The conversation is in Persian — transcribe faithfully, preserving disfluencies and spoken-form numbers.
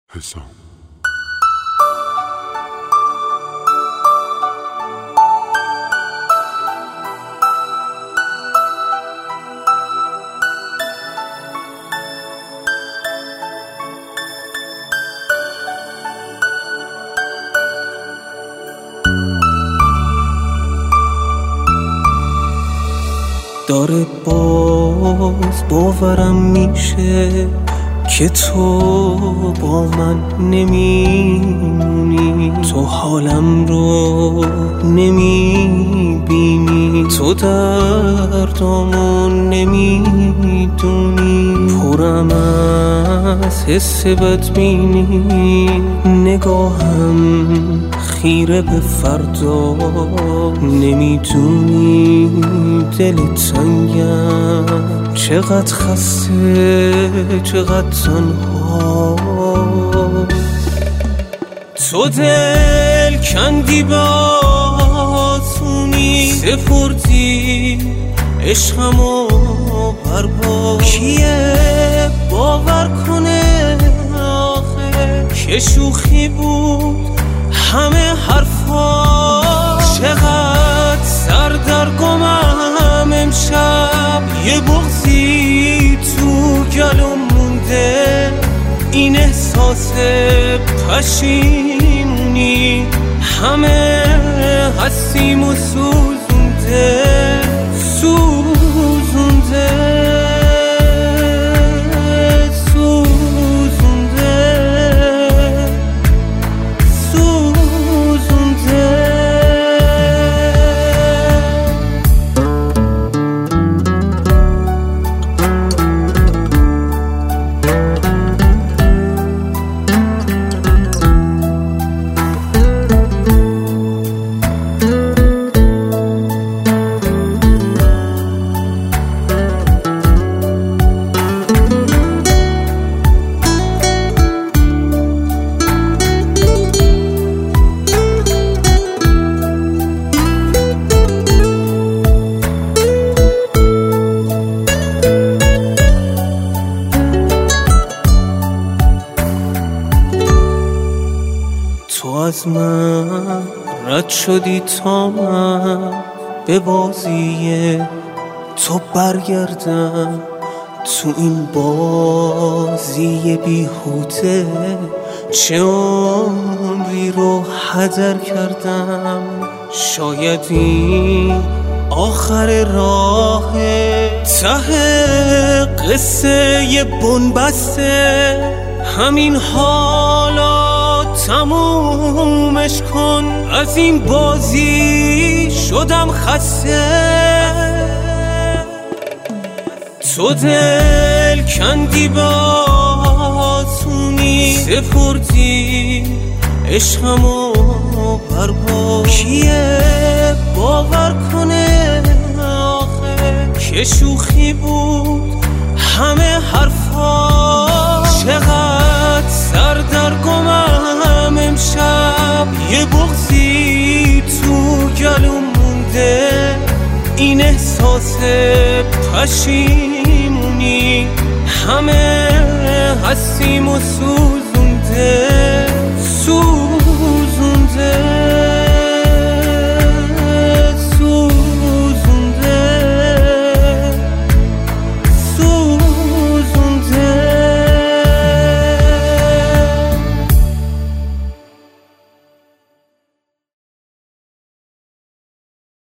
حسام. داره باز باورم میشه که تو با من نمیمونی، تو حالم رو نمیبینی، تو دردامو نمیدونی، پرم از حس بدبینی، نگاهم خیره به فردا، نمیدونی دل تنگم چقدر خسته چقدر تنها، تو دل کندی به آسونی، سپردی عشقمو بربا، کیه باور کنه آخه که شوخی بود همه حرفا، چقدر سردرگمم امشب، یه بغضی تو گلوم مونده، این احساس پشیمونی همه هستیم و سوزونده سوزونده تو از من رد شدی تا من به بازی تو برگردم، تو این بازی بیهوده چه عمری رو هدر کردم، شاید این آخر راه ته قصه ی بنبسته، همین حالا تمومش کن، از این بازی شدم خسته، تو دل کندی به آسونی، سپردی عشقمو بربا، کیه باور کنه آخه که شوخی بود همه حرفا، چقدر سردرگمم امشب، یه بغضی تو گلوم مونده، این احساس پشیمونی همه هستیم و سو